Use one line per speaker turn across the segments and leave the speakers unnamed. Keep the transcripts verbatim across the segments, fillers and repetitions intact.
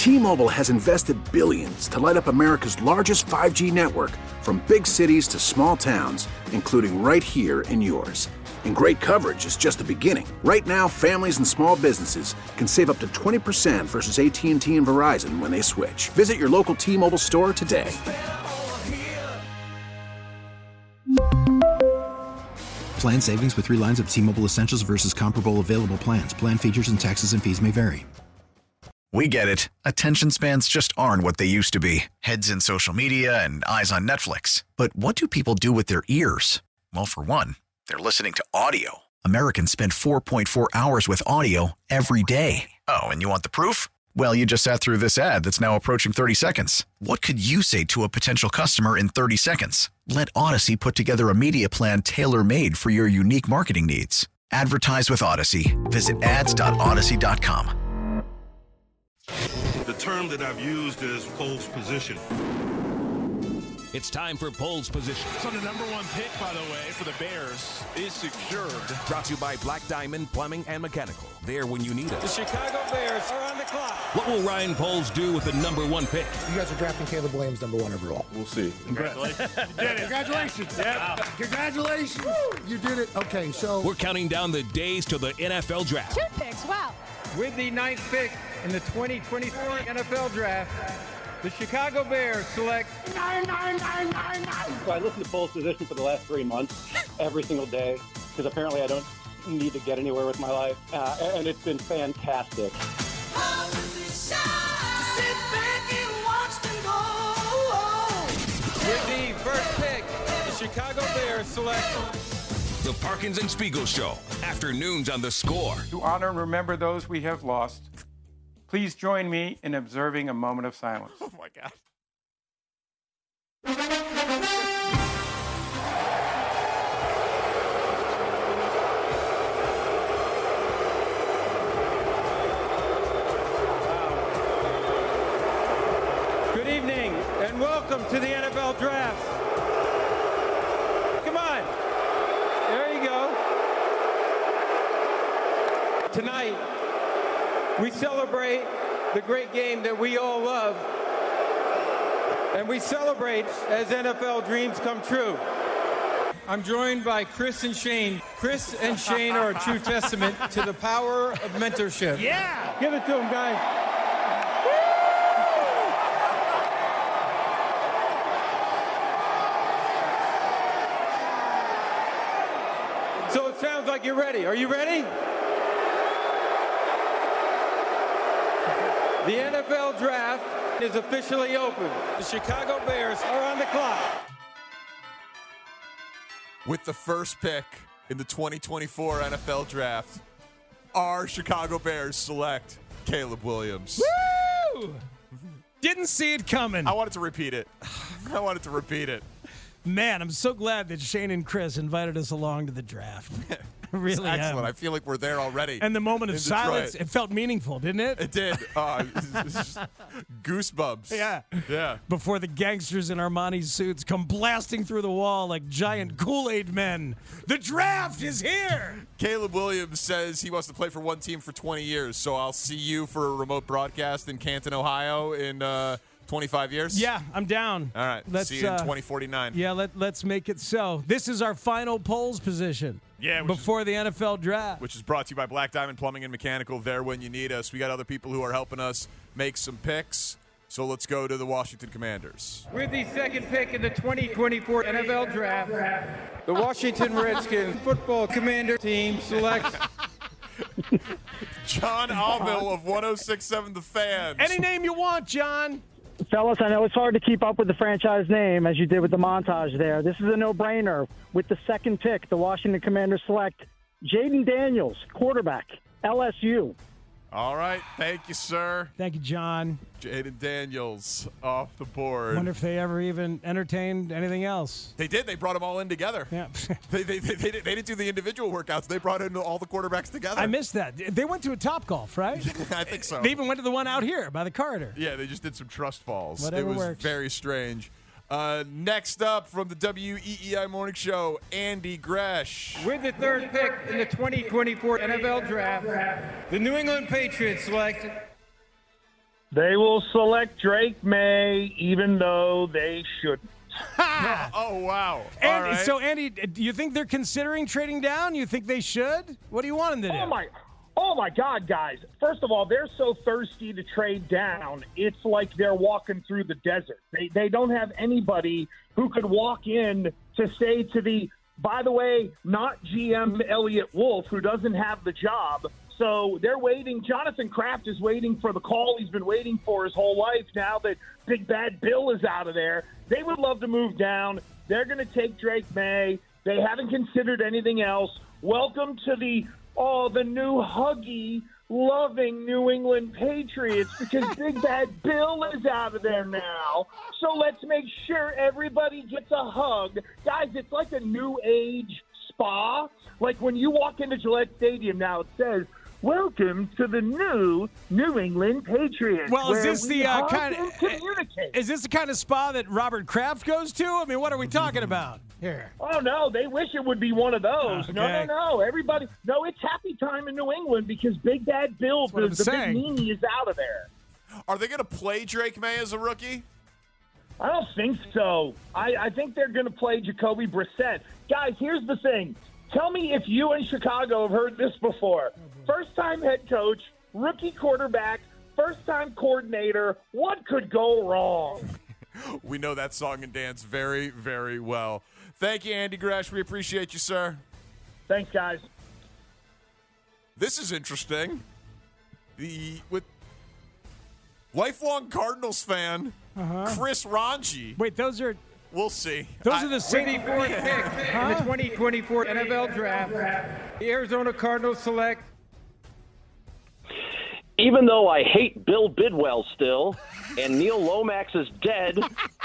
T-Mobile has invested billions to light up America's largest five G network, from big cities to small towns, including right here in yours. And great coverage is just the beginning. Right now, families and small businesses can save up to twenty percent versus A T and T and Verizon when they switch. Visit your local T-Mobile store today.
Plan savings with three lines of T-Mobile Essentials versus comparable available plans. Plan features and taxes and fees may vary.
We get it. Attention spans just aren't what they used to be. Heads in social media and eyes on Netflix. But what do people do with their ears? Well, for one, they're listening to audio. Americans spend four point four hours with audio every day. Oh, and you want the proof? Well, you just sat through this ad that's now approaching thirty seconds. What could you say to a potential customer in thirty seconds? Let Odyssey put together a media plan tailor-made for your unique marketing needs. Advertise with Odyssey. Visit ads dot odyssey dot com.
The term that I've used is pole's position.
It's time for Pole's Position.
So the number one pick, by the way, for the Bears is secured.
Brought to you by Black Diamond Plumbing and Mechanical. There when you need
The
us.
Chicago Bears are on the clock.
What will Ryan Poles do with the number one pick?
You guys are drafting Caleb Williams number one overall.
We'll see.
Congratulations. You did it.
Congratulations.
Yeah.
Congratulations. You did it. Okay, so.
We're counting down the days to the N F L Draft.
Two picks, wow.
With the ninth pick in the twenty twenty-four N F L Draft, the Chicago Bears select nine, nine, nine, nine, nine.
So I listened to Pole's Position for the last three months, every single day, because apparently I don't need to get anywhere with my life, uh, and it's been fantastic.
With the first pick, the Chicago Bears select
The Parkins and Spiegel Show. Afternoons on The Score.
To honor and remember those we have lost, please join me in observing a moment of silence.
Oh, my God.
Good evening and welcome to the N F L Draft. Come on. There you go. Tonight, we celebrate the great game that we all love. And we celebrate as N F L dreams come true. I'm joined by Chris and Shane. Chris and Shane are a true testament to the power of mentorship.
Yeah.
Give it to them, guys. So it sounds like you're ready. Are you ready? The N F L Draft is officially open. The Chicago Bears are on the clock.
With the first pick in the twenty twenty-four N F L Draft, our Chicago Bears select Caleb Williams.
Woo! Didn't see it coming.
I wanted to repeat it. I wanted to repeat it.
Man, I'm so glad that Shane and Chris invited us along to the draft. I really
It's excellent.
am.
I feel like we're there already.
And the moment of
in
silence,
Detroit.
it felt meaningful, didn't it?
It did. Uh, it's just goosebumps.
Yeah.
Yeah.
Before the gangsters in Armani suits come blasting through the wall like giant Kool-Aid men. The draft is here!
Caleb Williams says he wants to play for one team for twenty years, so I'll see you for a remote broadcast in Canton, Ohio in uh, twenty-five years?
Yeah, I'm down.
All right.
Let's,
see you in
uh,
twenty forty-nine.
Yeah, let, let's make it so. This is our final polls position.
Yeah, which
before
is,
the N F L Draft.
Which is brought to you by Black Diamond Plumbing and Mechanical, there when you need us. We got other people who are helping us make some picks, so let's go to the Washington Commanders.
With the second pick in the twenty twenty-four N F L Draft, the Washington Redskins football commander team selects
John Alville of one oh six point seven The Fan.
Any name you want, John.
Fellas, I know it's hard to keep up with the franchise name as you did with the montage there. This is a no-brainer. With the second pick, the Washington Commanders select Jaden Daniels, quarterback, L S U.
All right. Thank you, sir.
Thank you, John.
Jaden Daniels off the board.
Wonder if they ever even entertained anything else.
They did. They brought them all in together.
Yeah.
they, they, they, they, they didn't do the individual workouts. They brought in all the quarterbacks together.
I missed that. They went to a Top Golf, right?
I think so.
They even went to the one out here by the corridor.
Yeah, they just did some trust falls.
Whatever
it was
works.
very strange. Uh, next up from the W E E I Morning Show, Andy Gresh.
with the third pick in the twenty twenty-four N F L Draft, the New England Patriots select
They will select Drake May, even though they shouldn't.
Oh, wow.
Andy,
All right.
So, Andy, do you think they're considering trading down? You think they should? What do you want them to do?
Oh, my. Oh, my God, guys. First of all, they're so thirsty to trade down, it's like they're walking through the desert. They, they don't have anybody who could walk in to say to the, by the way, not G M Elliott Wolf, who doesn't have the job. So they're waiting. Jonathan Kraft is waiting for the call he's been waiting for his whole life now that Big Bad Bill is out of there. They would love to move down. They're going to take Drake May. They haven't considered anything else. Welcome to the, oh, the new huggy, loving New England Patriots because Big Bad Bill is out of there now. So let's make sure everybody gets a hug. Guys, it's like a new age spa. Like when you walk into Gillette Stadium now, it says, welcome to the new New England Patriots.
Well, is this the uh, kind
of communicate?
Is this the kind of spa that Robert Kraft goes to? I mean, what are we talking about here?
Oh no, they wish it would be one of those.
Okay.
No, no, no. Everybody, no, it's happy time in New England because Big Bad Bill, the, the big meanie, is out of there.
Are they going to play Drake May as a rookie?
I don't think so. I, I think they're going to play Jacoby Brissett. Guys, here's the thing. Tell me if you in Chicago have heard this before. First-time head coach, rookie quarterback, first-time coordinator. What could go wrong?
We know that song and dance very, very well. Thank you, Andy Gresh. We appreciate you, sir.
Thanks, guys.
This is interesting. The with lifelong Cardinals fan
Uh-huh.
Chris Ranji.
Wait, those are.
We'll see.
Those
I,
are the same.
twenty-fourth pick in the twenty twenty-four N F L Draft. The Arizona Cardinals select.
Even though I hate Bill Bidwell still, and Neil Lomax is dead,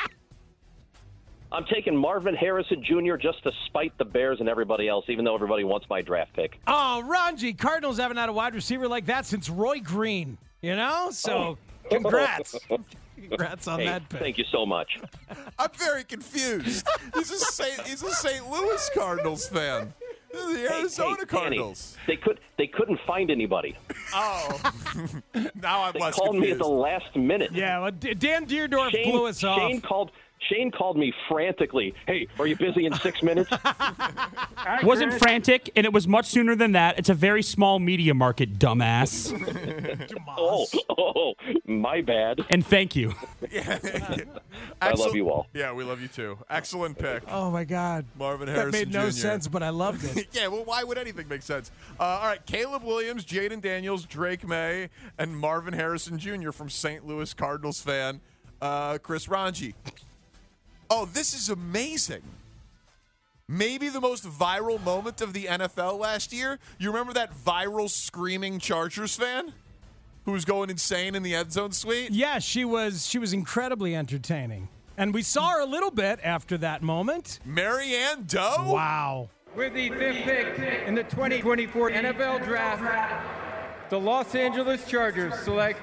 I'm taking Marvin Harrison Junior just to spite the Bears and everybody else, even though everybody wants my draft pick.
Oh, Ranji, Cardinals haven't had a wide receiver like that since Roy Green. You know, so congrats. Congrats on
hey,
that pick.
Thank you so much.
I'm very confused. He's a Saint He's a Saint Louis Cardinals fan. The Arizona
hey, hey,
Cardinals.
Danny, they could they couldn't find anybody.
Oh, now I'm
they
less
called
confused.
me at the last minute.
Yeah, well, D- Dan Deerdorf
Shane,
blew us off.
Shane called. Shane called me frantically. Hey, are you busy in six minutes?
It wasn't frantic, and it was much sooner than that. It's a very small media market, dumbass.
oh, oh, my bad.
And thank you.
Yeah.
I love you all.
Yeah, we love you too. Excellent pick.
Oh, my God.
Marvin
That
Harrison
made no
Junior
sense, but I loved it.
Yeah, well, why would anything make sense? Uh, all right, Caleb Williams, Jaden Daniels, Drake May, and Marvin Harrison Junior from Saint Louis Cardinals fan uh, Chris Ranji. Oh, this is amazing. Maybe the most viral moment of the N F L last year. You remember that viral screaming Chargers fan who was going insane in the end zone suite?
Yeah, she was she was incredibly entertaining. And we saw her a little bit after that moment.
Marianne Doe?
Wow.
With the fifth pick in the twenty twenty-four N F L Draft, the Los Angeles Chargers select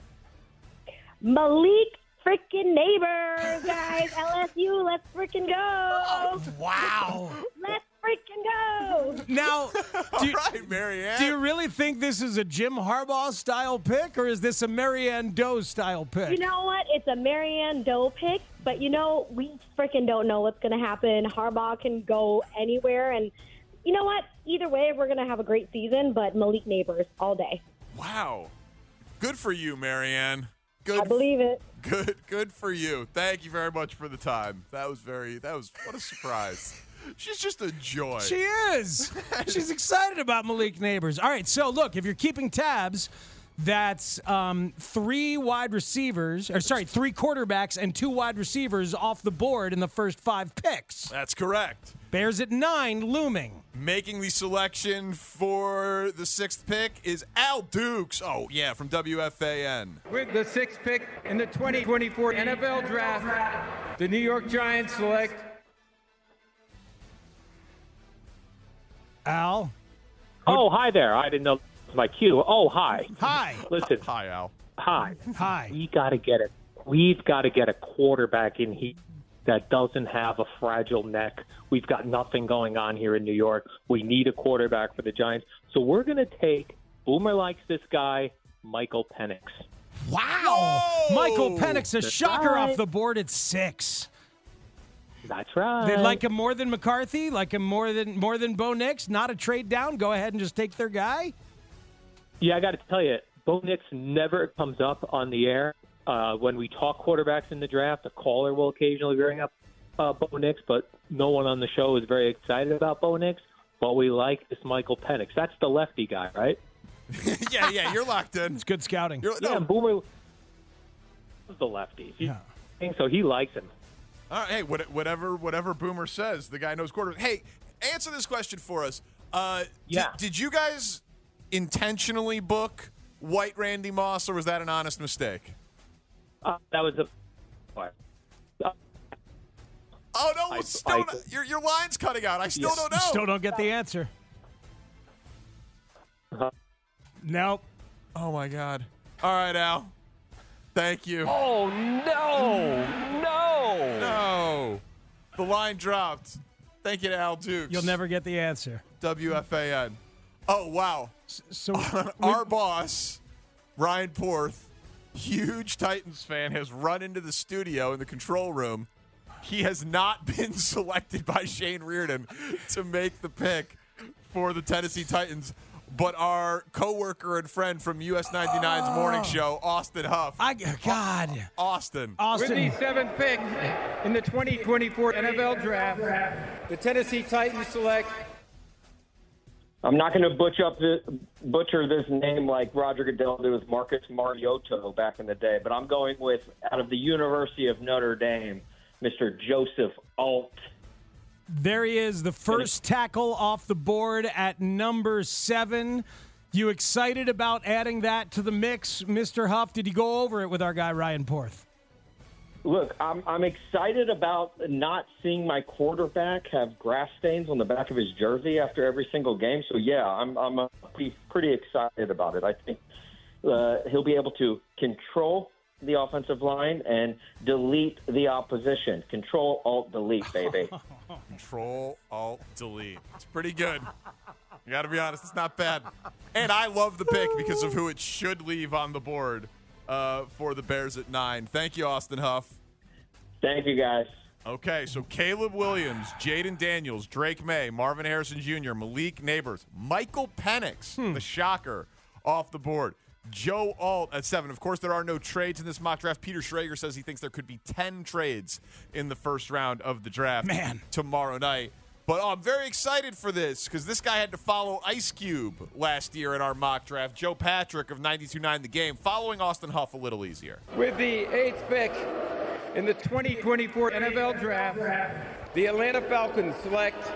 Malik freaking Neighbors, guys. L S U, let's freaking go.
Wow.
Let's freaking go.
Now, do you,
All right, Marianne.
do you really think this is a Jim Harbaugh style pick, or is this a Marianne Doe style pick?
You know what? It's a Marianne Doe pick, but you know, we freaking don't know what's going to happen. Harbaugh can go anywhere, and you know what? Either way, we're going to have a great season, but Malik Neighbors all day.
Wow. Good for you, Marianne. Good.
I believe it.
Good, good for you. Thank you very much for the time. That was very, that was, what a surprise. She's just a joy.
She is. She's excited about Malik Neighbors. All right, so look, if you're keeping tabs, that's um, three wide receivers, or sorry, three quarterbacks and two wide receivers off the board in the first five picks.
That's correct.
Bears at nine, looming.
Making the selection for the sixth pick is Al Dukes. Oh, yeah, from W F A N.
with the sixth pick in the twenty twenty-four N F L Draft, the New York Giants select
Al.
Oh, hi there. I didn't know it was my cue. Oh, hi.
Hi.
Listen.
Hi, Al.
Hi.
Hi.
We got to get it. We've got to get a quarterback in here that doesn't have a fragile neck. We've got nothing going on here in New York. We need a quarterback for the Giants. So we're going to take, Boomer likes this guy, Michael Penix.
Wow.
Whoa!
Michael Penix, a
That's
shocker
right.
off the board at six.
That's right.
They like him more than McCarthy, like him more than more than Bo Nix. Not a trade down. Go ahead and just take their guy.
Yeah, I got to tell you, Bo Nix never comes up on the air. Uh, when we talk quarterbacks in the draft, a caller will occasionally bring up uh, Bo Nix, but no one on the show is very excited about Bo Nix. But we like this Michael Penix. That's the lefty guy, right?
yeah, yeah, you're locked in.
It's good scouting.
You're,
Yeah,
no.
and Boomer is the lefty. He,
Yeah.
So he likes him.
All right, hey, what- whatever, whatever Boomer says, the guy knows quarterback. Hey, answer this question for us. Uh,
Yeah.
Did, did you guys intentionally book White Randy Moss, or was that an honest mistake?
Uh, that was a.
Oh no,
I-
still
I-
not, your your line's cutting out. I still
Yes.
don't know.
Still don't get the answer.
Uh-huh.
Nope.
Oh my God. All right, Al. Thank you.
Oh, no. No.
No. The line dropped. Thank you to Al Dukes.
You'll never get the answer.
W F A N. Oh, wow.
So
Our boss, Ryan Porth, huge Titans fan, has run into the studio in the control room. He has not been selected by Shane Reardon to make the pick for the Tennessee Titans, but our coworker and friend from U S ninety-nine's morning show, Austin Huff.
I God.
Austin.
Austin.
With the seventh pick in the twenty twenty-four N F L Draft, the Tennessee Titans select.
I'm not going to butcher up the, butcher this name like Roger Goodell did with Marcus Mariota back in the day, but I'm going with, out of the University of Notre Dame, Mister Joseph Alt.
There he is, the first tackle off the board at number seven. You excited about adding that to the mix, Mister Huff? Did you go over it with our guy Ryan Porth?
Look, I'm I'm excited about not seeing my quarterback have grass stains on the back of his jersey after every single game. So yeah, I'm I'm uh, pretty, pretty excited about it. I think uh, he'll be able to control the offensive line and delete the opposition. Control, Alt, delete, baby.
Control, Alt, Delete. It's pretty good. You got to be honest, it's not bad. And I love the pick because of who it should leave on the board uh, for the Bears at nine. Thank you, Austin Huff.
Thank you, guys.
Okay, so Caleb Williams, Jaden Daniels, Drake May, Marvin Harrison Junior, Malik Neighbors, Michael Penix,
Hmm.
the shocker, off the board. Joe Alt at seven. Of course, there are no trades in this mock draft. Peter Schrager says he thinks there could be ten trades in the first round of the draft
Man.
tomorrow night. But oh, I'm very excited for this because this guy had to follow Ice Cube last year in our mock draft. Joe Patrick of ninety-two point nine The Game, following Austin Huff a little easier.
With the eighth pick in the twenty twenty-four N F L Draft, the Atlanta Falcons select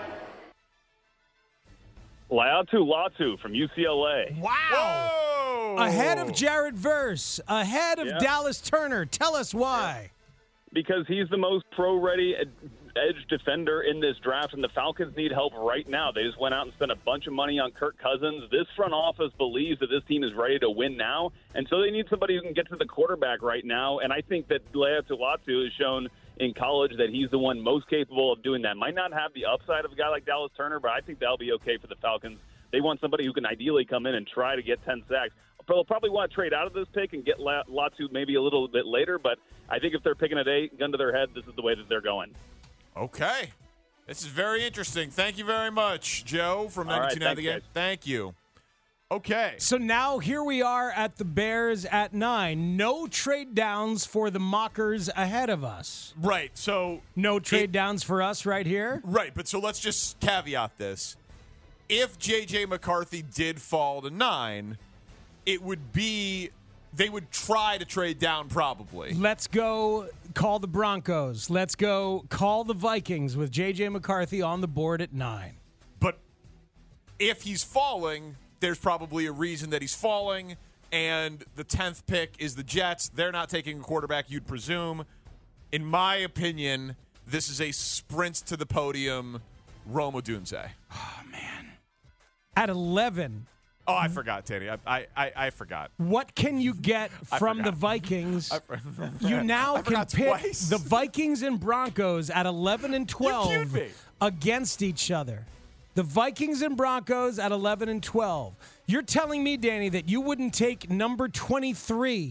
Laiatu Latu from U C L A.
Wow. Ahead of Jared Verse, ahead of
Yeah.
Dallas Turner. Tell us why.
Because he's the most pro-ready ed- edge defender in this draft, and the Falcons need help right now. They just went out and spent a bunch of money on Kirk Cousins. This front office believes that this team is ready to win now, and so they need somebody who can get to the quarterback right now, and I think that Laiatu Latu has shown in college that he's the one most capable of doing that. Might not have the upside of a guy like Dallas Turner, but I think that'll be okay for the Falcons. They want somebody who can ideally come in and try to get ten sacks. They'll probably want to trade out of this pick and get Latu maybe a little bit later, but I think if they're picking at eight, gun to their head, this is the way that they're going.
Okay. This is very interesting. Thank you very much, Joe from
All right,
ninety-two point nine The
thanks,
Game.
guys.
Thank you. Okay.
So now here we are at the Bears at nine. No trade downs for the mockers ahead of us.
Right. So
no trade downs for us right here.
Right, but so let's just caveat this. If J J McCarthy did fall to nine, it would be they would try to trade down probably.
Let's go call the Broncos. Let's go call the Vikings with J J McCarthy on the board at nine.
But if he's falling, there's probably a reason that he's falling, and the tenth pick is the Jets. They're not taking a quarterback, you'd presume. In my opinion, this is a sprint to the podium, Rome Odunze.
Oh, man. At eleven.
Oh, I forgot, Tanny. I I, I, I forgot.
What can you get
I
from the
forgot.
Vikings?
I for-
You now
I
can
forgot
pick
twice.
the Vikings and Broncos at eleven and twelve
me.
against each other. The Vikings and Broncos at eleven and twelve. You're telling me, Danny, that you wouldn't take number twenty-three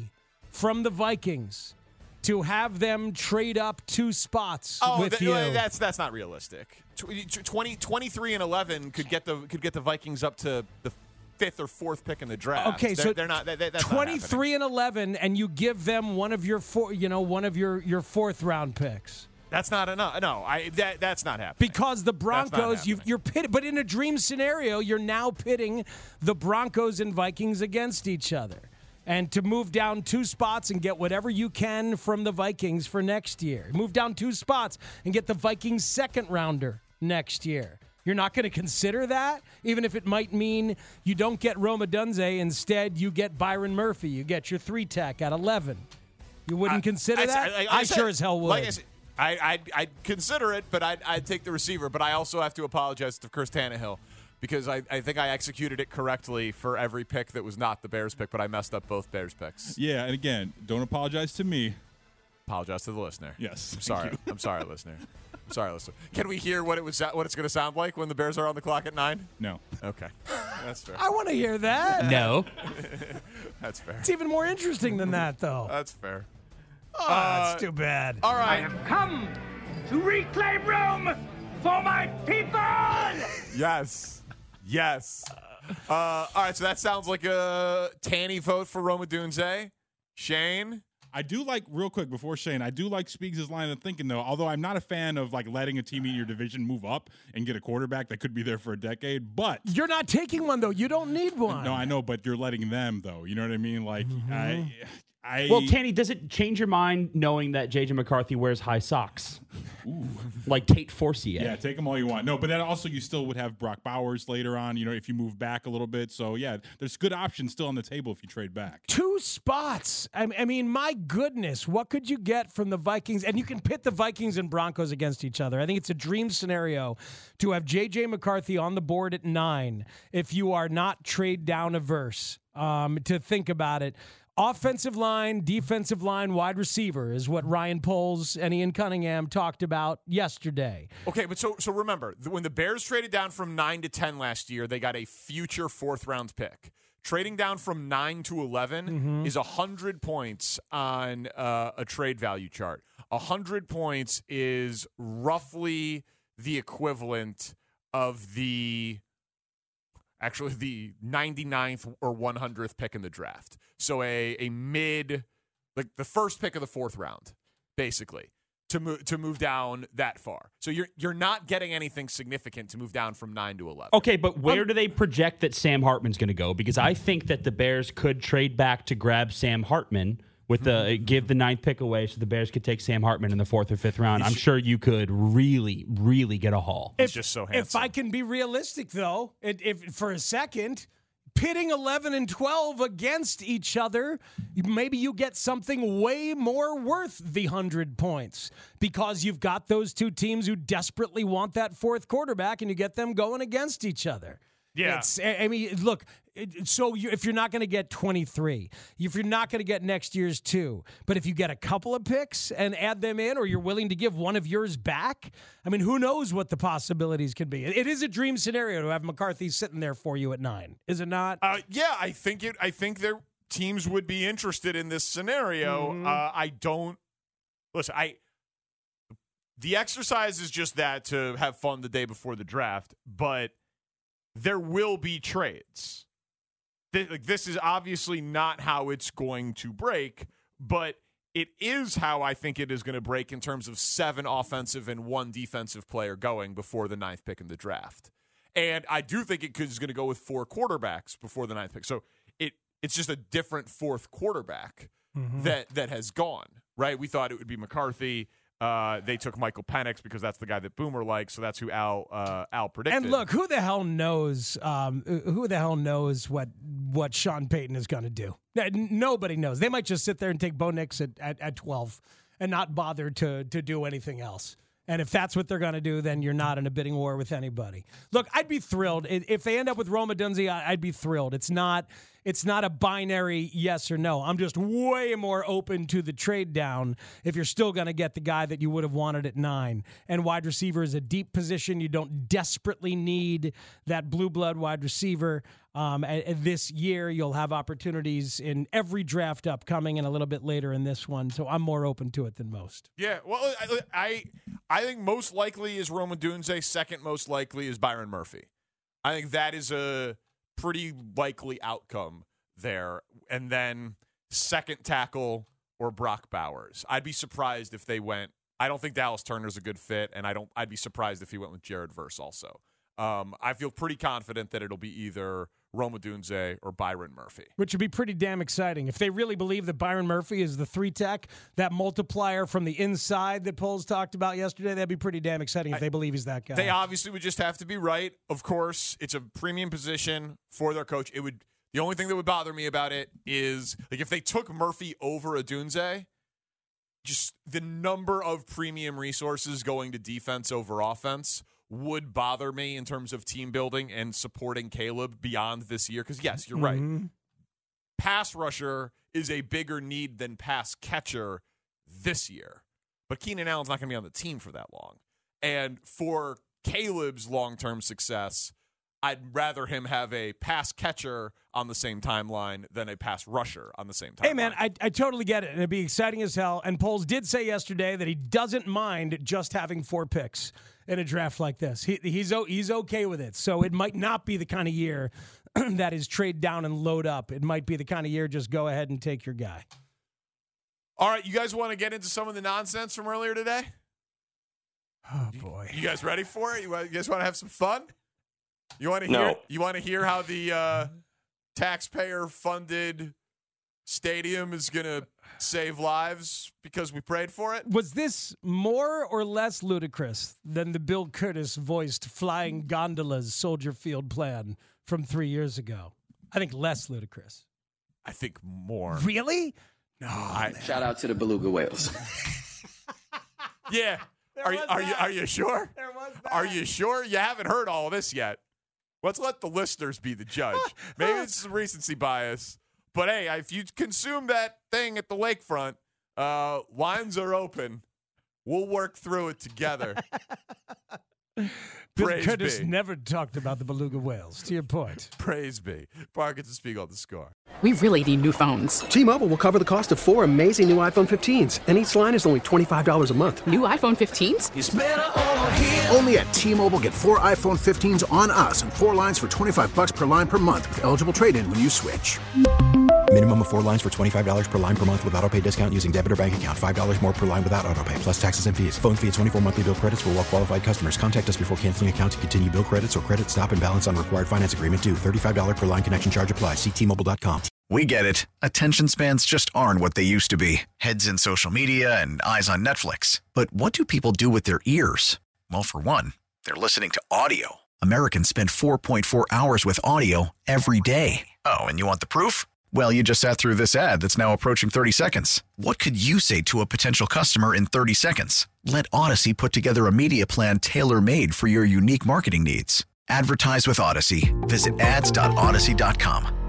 from the Vikings to have them trade up two spots
Oh,
with
th-
you.
that's that's not realistic. Tw- twenty, twenty-three and eleven could get the could get the Vikings up to the fifth or fourth pick in the draft.
Okay,
they're,
so
they're not. They, that's not
twenty-three and eleven, and you give them one of your four, you know, one of your, your fourth round picks.
That's not enough. No, I that that's not happening.
Because the Broncos, you, you're pitted, but in a dream scenario, you're now pitting the Broncos and Vikings against each other, and to move down two spots and get whatever you can from the Vikings for next year. Move down two spots and get the Vikings second rounder next year. You're not going to consider that, even if it might mean you don't get Roma Dunze. Instead, you get Byron Murphy. You get your three tech at eleven. You wouldn't
I,
consider
I,
that?
I, I,
I
I said,
sure as hell would.
Like I said, I, I'd, I'd consider it, but I'd, I'd take the receiver. But I also have to apologize to Chris Tannehill because I, I think I executed it correctly for every pick that was not the Bears pick, but I messed up both Bears picks.
Yeah, and again, don't apologize to me.
Apologize to the listener.
Yes.
I'm sorry. I'm sorry, listener. I'm sorry, listener. Can we hear what it was? What it's going to sound like when the Bears are on the clock at nine?
No.
Okay, that's fair.
I want to hear that.
No.
That's fair.
It's even more interesting than that, though.
That's fair.
Oh,
Uh,
that's too bad.
All right.
I have come to reclaim Rome for my people!
Yes. Yes. Uh, all right, so that sounds like a Tanny vote for Roma Dunze. Shane?
I do like, real quick before Shane, I do like Speaks' line of thinking, though, although I'm not a fan of like letting a team in your division move up and get a quarterback that could be there for a decade, but...
You're not taking one, though. You don't need one.
No, I know, but you're letting them, though. You know what I mean? Like,
Mm-hmm.
I... I,
Well, Tanny, does it change your mind knowing that J J McCarthy wears high socks?
Ooh.
Like Tate Forcier.
Yeah, take them all you want. No, but then also you still would have Brock Bowers later on, you know, if you move back a little bit. So, yeah, there's good options still on the table if you trade back.
Two spots. I, I mean, my goodness, what could you get from the Vikings? And you can pit the Vikings and Broncos against each other. I think it's a dream scenario to have J J McCarthy on the board at nine if you are not trade down averse. Um, to think about it. Offensive line, defensive line, wide receiver is what Ryan Poles and Ian Cunningham talked about yesterday.
Okay, but so so remember, when the Bears traded down from nine to ten last year, they got a future fourth-round pick. Trading down from nine to eleven
Mm-hmm.
is one hundred points on uh, a trade value chart. one hundred points is roughly the equivalent of the... Actually, the ninety-ninth or one hundredth pick in the draft. So a a mid, like the first pick of the fourth round, basically, to move to move down that far. So you're you're not getting anything significant to move down from nine to eleven.
Okay, but where um, do they project that Sam Hartman's going to go? Because I think that the Bears could trade back to grab Sam Hartman with the give the ninth pick away, so the Bears could take Sam Hartman in the fourth or fifth round. I'm sure you could really, really get a haul.
He's just so handsome.
If I can be realistic, though, it, if for a second, pitting eleven and twelve against each other, maybe you get something way more worth the one hundred points because you've got those two teams who desperately want that fourth quarterback, and you get them going against each other.
Yeah.
It's, I mean, look, so you, if you're not going to get twenty-three, if you're not going to get next year's two, but if you get a couple of picks and add them in, or you're willing to give one of yours back, I mean, who knows what the possibilities could be. It is a dream scenario to have McCarthy sitting there for you at nine, is it not?
Uh, yeah, I think it. I think their teams would be interested in this scenario.
Mm-hmm.
Uh, I don't listen. I the exercise is just that to have fun the day before the draft, but there will be trades. Th- like, this is obviously not how it's going to break, but it is how I think it is going to break in terms of seven offensive and one defensive player going before the ninth pick in the draft. And I do think it is going to go with four quarterbacks before the ninth pick. So it it's just a different fourth quarterback mm-hmm. that that has gone, right? We thought it would be McCarthy. Uh, they took Michael Penix because that's the guy that Boomer likes, so that's who Al uh, Al predicted.
And look, who the hell knows? Um, who the hell knows what what Sean Payton is going to do? Nobody knows. They might just sit there and take Bo Nix at, at, at twelve and not bother to to do anything else. And if that's what they're going to do, then you're not in a bidding war with anybody. Look, I'd be thrilled if they end up with Roma Dunze. I'd be thrilled. It's not. It's not a binary yes or no. I'm just way more open to the trade down if you're still going to get the guy that you would have wanted at nine. And wide receiver is a deep position. You don't desperately need that blue blood wide receiver. Um, and, and this year, you'll have opportunities in every draft upcoming and a little bit later in this one. So I'm more open to it than most.
Yeah, well, I I, I think most likely is Rome Odunze. Second most likely is Byron Murphy. I think that is a pretty likely outcome there. And then second tackle or Brock Bowers. I'd be surprised if they went. I don't think Dallas Turner's a good fit, and I don't. I'd be surprised if he went with Jared Verse also. Um, I feel pretty confident that it'll be either Rome Odunze or Byron Murphy.
Which would be pretty damn exciting. If they really believe that Byron Murphy is the three-tech, that multiplier from the inside that Poles talked about yesterday, that'd be pretty damn exciting if I, they believe he's that guy.
They obviously would just have to be right. Of course, it's a premium position for their coach. It would. The only thing that would bother me about it is like if they took Murphy over Odunze, just the number of premium resources going to defense over offense would bother me in terms of team building and supporting Caleb beyond this year. Because, yes, you're
mm-hmm.
right. Pass rusher is a bigger need than pass catcher this year. But Keenan Allen's not going to be on the team for that long. And for Caleb's long-term success, I'd rather him have a pass catcher on the same timeline than a pass rusher on the same timeline.
Hey, man, I, I totally get it, and it'd be exciting as hell. And Poles did say yesterday that he doesn't mind just having four picks in a draft like this. He, he's he's okay with it. So it might not be the kind of year that is trade down and load up. It might be the kind of year just go ahead and take your guy.
All right, you guys want to get into some of the nonsense from earlier today?
Oh, boy.
You, you guys ready for it? You, you guys want to have some fun? You want to hear?
No.
You want to hear how the uh, taxpayer-funded stadium is going to save lives because we prayed for it?
Was this more or less ludicrous than the Bill Curtis voiced flying gondolas Soldier Field plan from three years ago? I think less ludicrous.
I think more.
Really? No.
I,
Shout out to the beluga whales.
Yeah. Are you, are you are you sure?
There was that.
Are you sure? You haven't heard all this yet. Let's let the listeners be the judge. Maybe it's some recency bias. But, hey, if you consume that thing at the lakefront, uh, lines are open. We'll work through it together.
Bill
Praise
Curtis
be.
never talked about the beluga whales, to your point.
Praise be. Parkins and Spiegel at the Score.
We really need new phones.
T-Mobile will cover the cost of four amazing new iPhone fifteens, and each line is only twenty-five dollars a month.
New iPhone fifteens?
It's better over here.
Only at T-Mobile, get four iPhone fifteens on us and four lines for twenty-five bucks per line per month with eligible trade-in when you switch.
Minimum of four lines for twenty-five dollars per line per month with autopay discount using debit or bank account. five dollars more per line without autopay, plus taxes and fees. Phone fee at twenty-four monthly bill credits for well-qualified customers. Contact us before canceling account to continue bill credits or credit stop and balance on required finance agreement due. thirty-five dollars per line connection charge applies. See T Mobile dot com.
We get it. Attention spans just aren't what they used to be. Heads in social media and eyes on Netflix. But what do people do with their ears? Well, for one, they're listening to audio. Americans spend four point four hours with audio every day. Oh, and you want the proof? Well, you just sat through this ad that's now approaching thirty seconds. What could you say to a potential customer in thirty seconds? Let Odyssey put together a media plan tailor-made for your unique marketing needs. Advertise with Odyssey. Visit ads dot odyssey dot com.